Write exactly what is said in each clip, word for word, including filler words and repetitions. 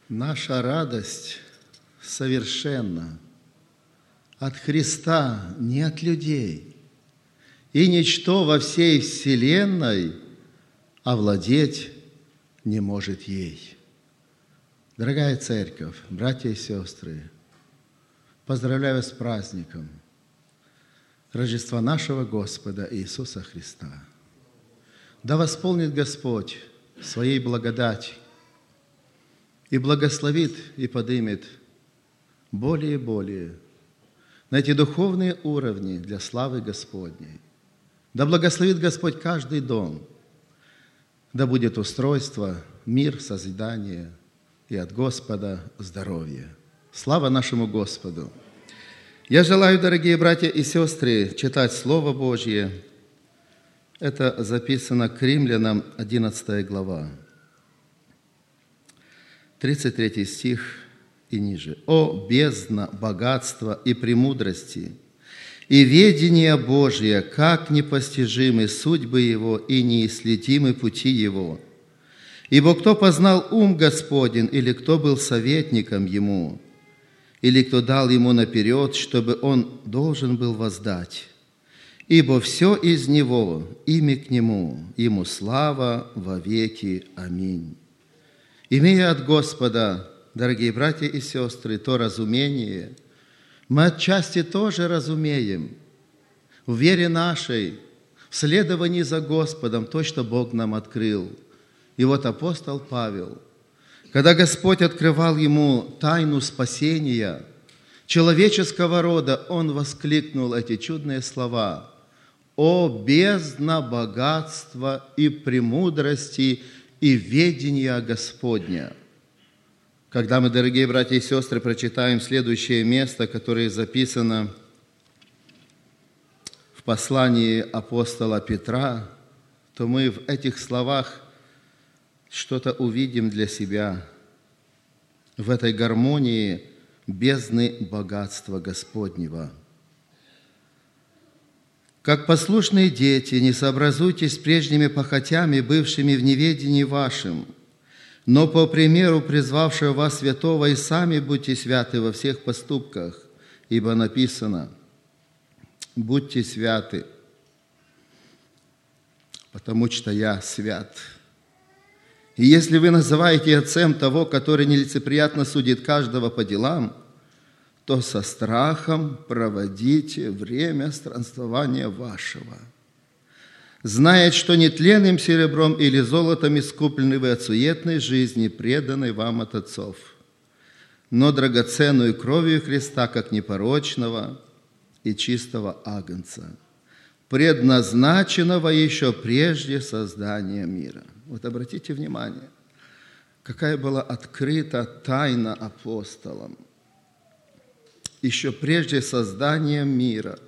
Наша радость совершенна от Христа, не от людей, и ничто во всей вселенной овладеть не может ей. Дорогая церковь, братья и сестры, поздравляю с праздником Рождества нашего Господа Иисуса Христа. Да восполнит Господь своей благодати и благословит и подымет более и более на эти духовные уровни для славы Господней. Да благословит Господь каждый дом, да будет устройство, мир, созидание и от Господа здоровье. Слава нашему Господу! Я желаю, дорогие братья и сестры, читать Слово Божье. Это записано к Римлянам, одиннадцатая глава, тридцать третий стих и ниже. «О бездна богатства и премудрости, и ведение Божие, как непостижимы судьбы Его и неисследимы пути Его! Ибо кто познал ум Господень, или кто был советником Ему, или кто дал Ему наперед, чтобы Он должен был воздать? Ибо все из Него, ими к Нему, Ему слава во веки. Аминь». Имея от Господа, дорогие братья и сестры, то разумение, мы отчасти тоже разумеем в вере нашей, в следовании за Господом, то, что Бог нам открыл. И вот апостол Павел, когда Господь открывал ему тайну спасения человеческого рода, он воскликнул эти чудные слова: «О бездна богатства и премудрости и ведения Господня!» Когда мы, дорогие братья и сестры, прочитаем следующее место, которое записано в послании апостола Петра, то мы в этих словах что-то увидим для себя в этой гармонии бездны богатства Господнего. «Как послушные дети, не сообразуйтесь с прежними похотями, бывшими в неведении вашим, но по примеру призвавшего вас святого и сами будьте святы во всех поступках, ибо написано: будьте святы, потому что я свят. И если вы называете отцем того, который нелицеприятно судит каждого по делам, то со страхом проводите время странствования вашего, зная, что нетленным серебром или золотом искуплены вы от суетной жизни, преданной вам от отцов, но драгоценную кровью Христа, как непорочного и чистого агнца, предназначенного еще прежде создания мира». Вот обратите внимание, какая была открыта тайна апостолам. Еще прежде создания мира.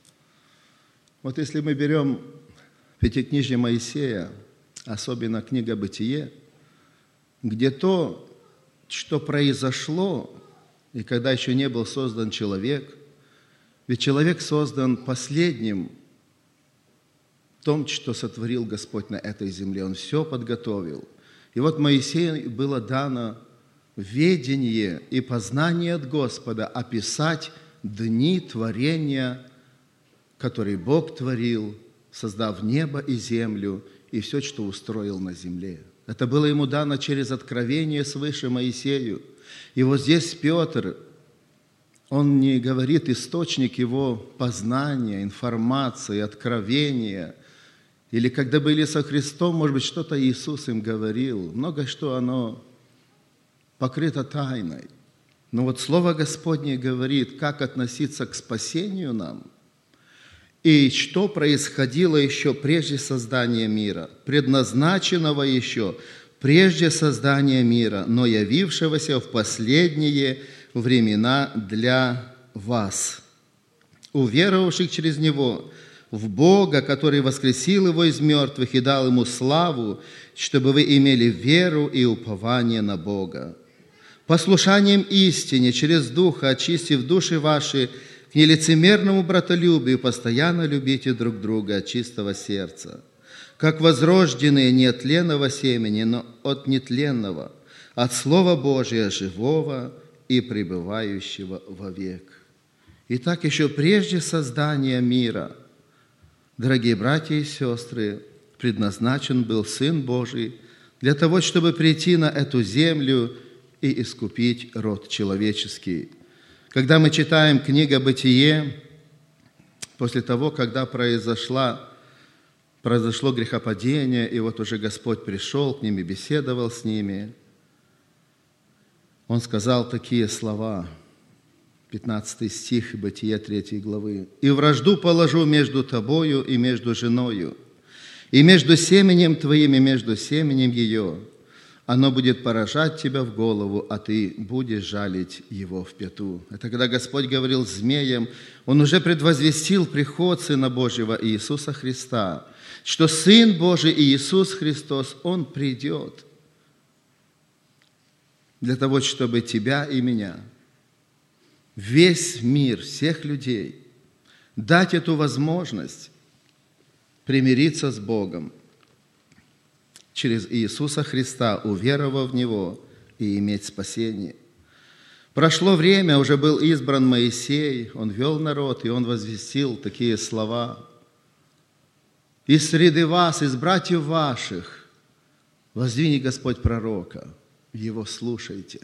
Вот если мы берем Пятикнижие Моисея, особенно книга «Бытие», где то, что произошло, и когда еще не был создан человек, ведь человек создан последним в том, что сотворил Господь на этой земле. Он все подготовил. И вот Моисею было дано ведение и познание от Господа описать дни творения, которые Бог творил, создав небо и землю и все, что устроил на земле. Это было ему дано через откровение свыше Моисею. И вот здесь Петр, он не говорит источник его познания, информации, откровения. Или когда были со Христом, может быть, что-то Иисус им говорил. Много что оно покрыто тайной. Но вот Слово Господне говорит, как относиться к спасению нам, и что происходило еще прежде создания мира, предназначенного еще прежде создания мира, но явившегося в последние времена для вас, уверовавших через Него в Бога, который воскресил Его из мертвых и дал Ему славу, чтобы вы имели веру и упование на Бога. Послушанием истине через Духа, очистив души ваши к нелицемерному братолюбию, постоянно любите друг друга от чистого сердца, как возрожденные не от тленного семени, но от нетленного, от Слова Божия живого и пребывающего вовек. Итак, еще прежде создания мира, дорогие братья и сестры, предназначен был Сын Божий для того, чтобы прийти на эту землю и искупить род человеческий. Когда мы читаем книгу «Бытие», после того, когда произошла, произошло грехопадение, и вот уже Господь пришел к ним и беседовал с ними, Он сказал такие слова, пятнадцатый стих Бытия третьей главы. «И вражду положу между тобою и между женою, и между семенем твоим и между семенем ее. Оно будет поражать тебя в голову, а ты будешь жалить его в пяту». Это когда Господь говорил змеям, Он уже предвозвестил приход Сына Божьего Иисуса Христа, что Сын Божий Иисус Христос, Он придет для того, чтобы тебя и меня, весь мир, всех людей, дать эту возможность примириться с Богом через Иисуса Христа, уверовав в Него и иметь спасение. Прошло время, уже был избран Моисей, он вел народ, и он возвестил такие слова: «Из среды вас, из братьев ваших, воздвинет Господь пророка, его слушайте».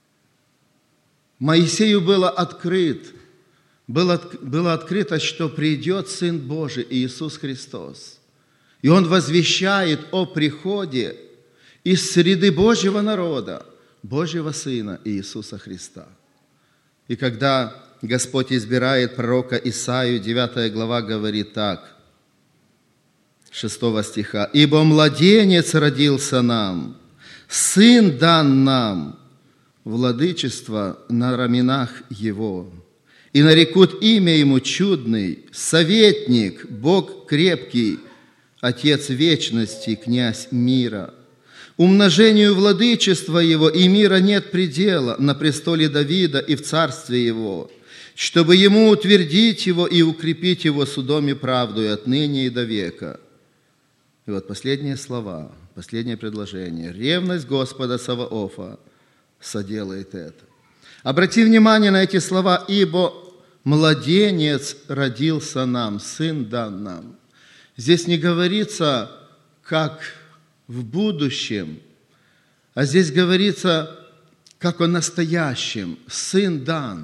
Моисею было открыт, было, было открыто, что придет Сын Божий Иисус Христос. И Он возвещает о приходе из среды Божьего народа, Божьего Сына Иисуса Христа. И когда Господь избирает пророка Исаию, девятая глава говорит так, шестого стиха: «Ибо младенец родился нам, сын дан нам, владычество на раменах его, и нарекут имя ему чудный, советник, Бог крепкий, Отец вечности, князь мира. Умножению владычества его и мира нет предела на престоле Давида и в царстве его, чтобы ему утвердить его и укрепить его судом и правдой отныне и до века». И вот последние слова, последнее предложение. «Ревность Господа Саваофа соделает это». Обрати внимание на эти слова: «Ибо младенец родился нам, сын дан нам». Здесь не говорится, как в будущем, а здесь говорится, как о настоящем. Сын дан.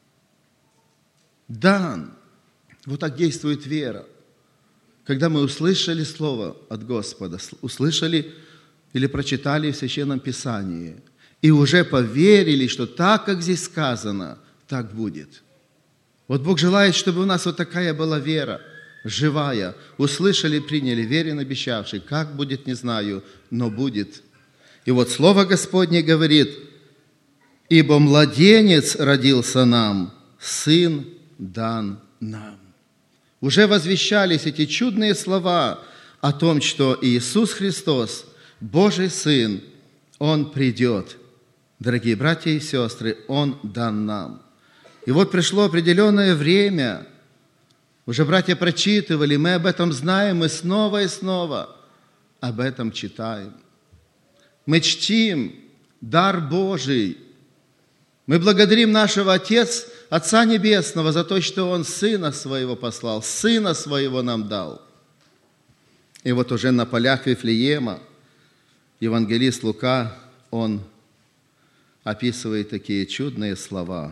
Дан. Вот так действует вера. Когда мы услышали Слово от Господа, услышали или прочитали в Священном Писании, и уже поверили, что так, как здесь сказано, так будет. Вот Бог желает, чтобы у нас вот такая была вера, живая. Услышали, приняли, верен обещавший. Как будет, не знаю, но будет. И вот Слово Господне говорит: «Ибо младенец родился нам, сын дан нам». Уже возвещались эти чудные слова о том, что Иисус Христос, Божий Сын, Он придет. Дорогие братья и сестры, Он дан нам. И вот пришло определенное время, уже братья прочитывали, мы об этом знаем, мы снова и снова об этом читаем. Мы чтим дар Божий. Мы благодарим нашего Отец, Отца Небесного за то, что Он Сына Своего послал, Сына Своего нам дал. И вот уже на полях Вифлеема евангелист Лука, он описывает такие чудные слова.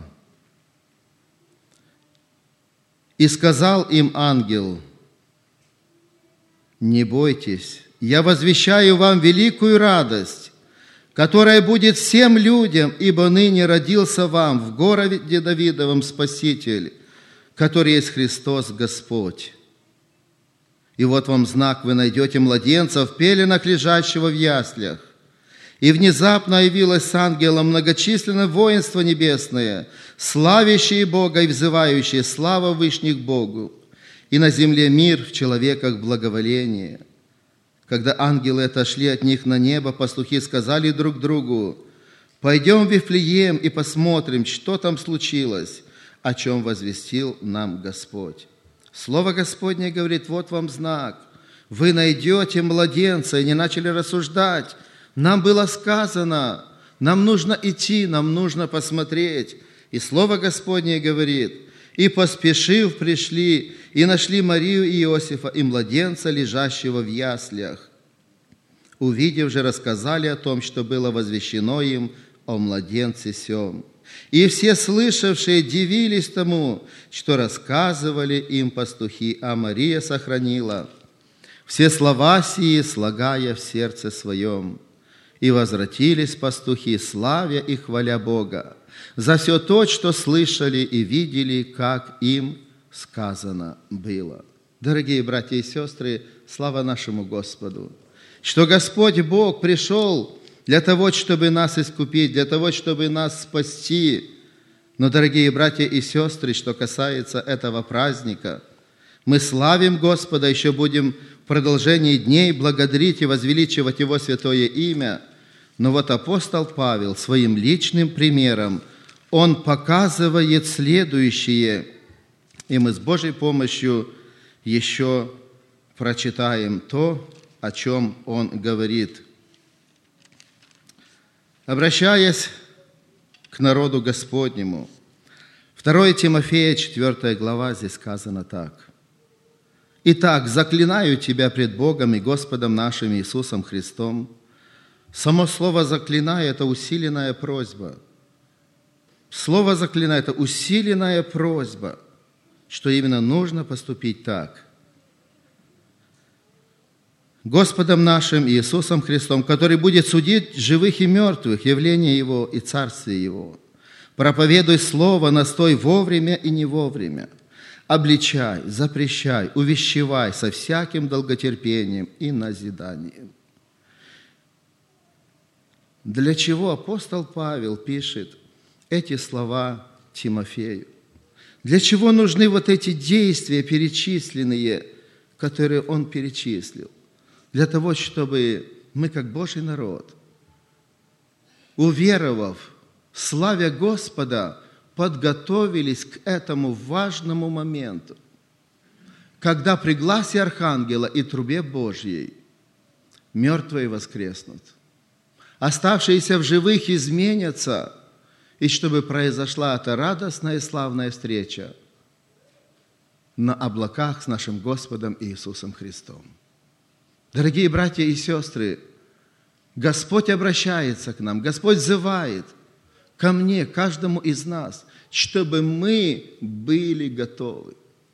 «И сказал им ангел: не бойтесь, я возвещаю вам великую радость, которая будет всем людям, ибо ныне родился вам в городе Давидовом Спаситель, который есть Христос Господь. И вот вам знак: вы найдете младенца в пеленах, лежащего в яслях. И внезапно явилось с ангелом многочисленное воинство небесное, славящие Бога и взывающие: слава вышних Богу, и на земле мир, в человеках благоволение». Когда ангелы отошли от них на небо, пастухи сказали друг другу: «Пойдем в Вифлеем и посмотрим, что там случилось, о чем возвестил нам Господь». Слово Господне говорит: вот вам знак. Вы найдете младенца. И не начали рассуждать. Нам было сказано, Нам нужно идти, нам нужно посмотреть. И Слово Господне говорит: «И, поспешив, пришли, и нашли Марию и Иосифа, и младенца, лежащего в яслях. Увидев же, рассказали о том, что было возвещено им о младенце сем. И все слышавшие дивились тому, что рассказывали им пастухи, а Мария сохранила все слова сии, слагая в сердце своем. И возвратились пастухи, славя и хваля Бога за все то, что слышали и видели, как им сказано было». Дорогие братья и сестры, слава нашему Господу, что Господь Бог пришел для того, чтобы нас искупить, для того, чтобы нас спасти. Но, дорогие братья и сестры, что касается этого праздника, мы славим Господа, еще будем в продолжении дней благодарить и возвеличивать Его святое имя. Но вот апостол Павел своим личным примером, он показывает следующее, и мы с Божьей помощью еще прочитаем то, о чем он говорит. Обращаясь к народу Господнему, второе Тимофея, четвёртая глава, здесь сказано так: «Итак, заклинаю тебя пред Богом и Господом нашим Иисусом Христом». Само слово «заклинаю» – это усиленная просьба. Слово «заклинаю» – это усиленная просьба, что именно нужно поступить так. Господом нашим Иисусом Христом, который будет судить живых и мертвых, явление Его и Царствие Его. Проповедуй Слово, настой вовремя и не вовремя. Обличай, запрещай, увещевай со всяким долготерпением и назиданием. Для чего апостол Павел пишет эти слова Тимофею? Для чего нужны вот эти действия перечисленные, которые он перечислил? Для того, чтобы мы, как Божий народ, уверовав, славя Господа, подготовились к этому важному моменту, когда при гласе архангела и трубе Божьей мертвые воскреснут, оставшиеся в живых изменятся, и чтобы произошла эта радостная и славная встреча на облаках с нашим Господом Иисусом Христом. Дорогие братья и сестры, Господь обращается к нам, Господь взывает ко мне, каждому из нас, чтобы мы были готовы.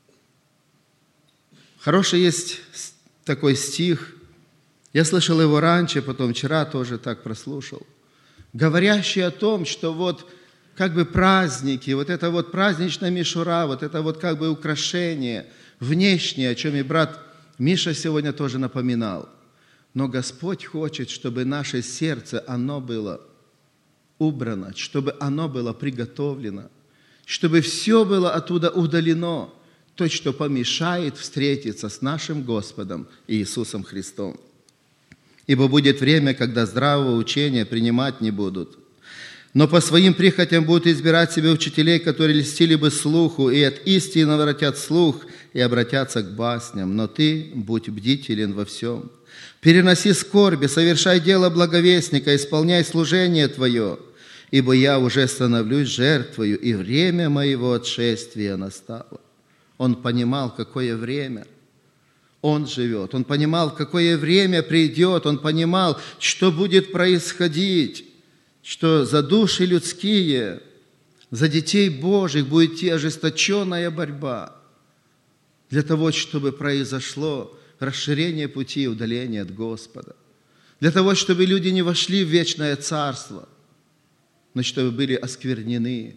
Хороший есть такой стих, я слышал его раньше, потом вчера тоже так прослушал, говорящий о том, что вот как бы праздники, вот это вот праздничная мишура, вот это вот как бы украшение внешнее, о чем и брат Миша сегодня тоже напоминал. Но Господь хочет, чтобы наше сердце, оно было убрано, чтобы оно было приготовлено, чтобы все было оттуда удалено, то, что помешает встретиться с нашим Господом Иисусом Христом. Ибо будет время, когда здравого учения принимать не будут, но по своим прихотям будут избирать себе учителей, которые льстили бы слуху, и от истины воротят слух, и обратятся к басням. Но ты будь бдителен во всем. Переноси скорби, совершай дело благовестника, исполняй служение твое, ибо я уже становлюсь жертвою, и время моего отшествия настало. Он понимал, какое время он живет. Он понимал, какое время придет. Он понимал, что будет происходить, что за души людские, за детей Божьих будет идти ожесточенная борьба для того, чтобы произошло расширение пути и удаление от Господа, для того, чтобы люди не вошли в вечное царство, но чтобы были осквернены.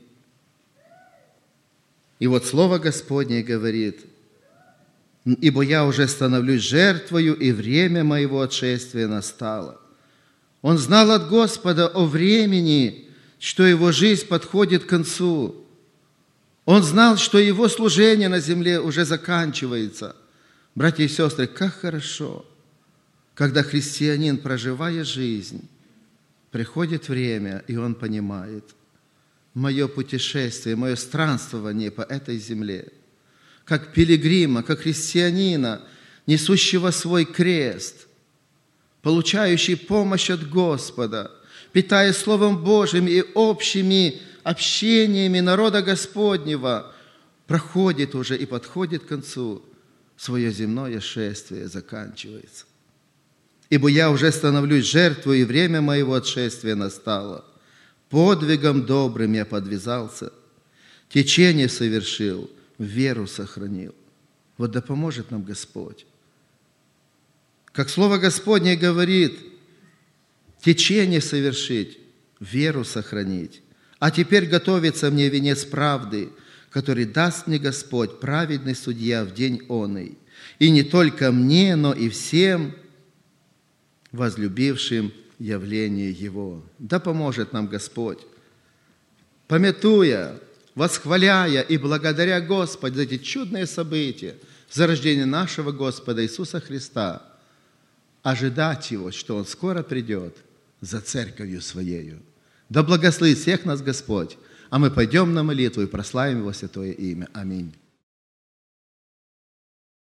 И вот Слово Господне говорит: «Ибо я уже становлюсь жертвою, и время моего отшествия настало». Он знал от Господа о времени, что его жизнь подходит к концу. Он знал, что его служение на земле уже заканчивается. Братья и сестры, как хорошо, когда христианин, проживая жизнь, приходит время, и он понимает: мое путешествие, мое странствование по этой земле, как пилигрима, как христианина, несущего свой крест, получающий помощь от Господа, питаясь Словом Божьим и общими общениями народа Господнего, проходит уже и подходит к концу. Свое земное шествие заканчивается. Ибо я уже становлюсь жертвой, и время моего отшествия настало. Подвигом добрым я подвязался, течение совершил, веру сохранил. Вот да поможет нам Господь. Как Слово Господне говорит, течение совершить, веру сохранить. А теперь готовится мне венец правды, который даст мне Господь, праведный судья, в день оный. И не только мне, но и всем возлюбившим явление Его. Да поможет нам Господь, памятуя, восхваляя и благодаря Господу за эти чудные события, за рождение нашего Господа Иисуса Христа, ожидать Его, что Он скоро придет за церковью Своею. Да благословит всех нас Господь, а мы пойдем на молитву и прославим Его святое имя. Аминь.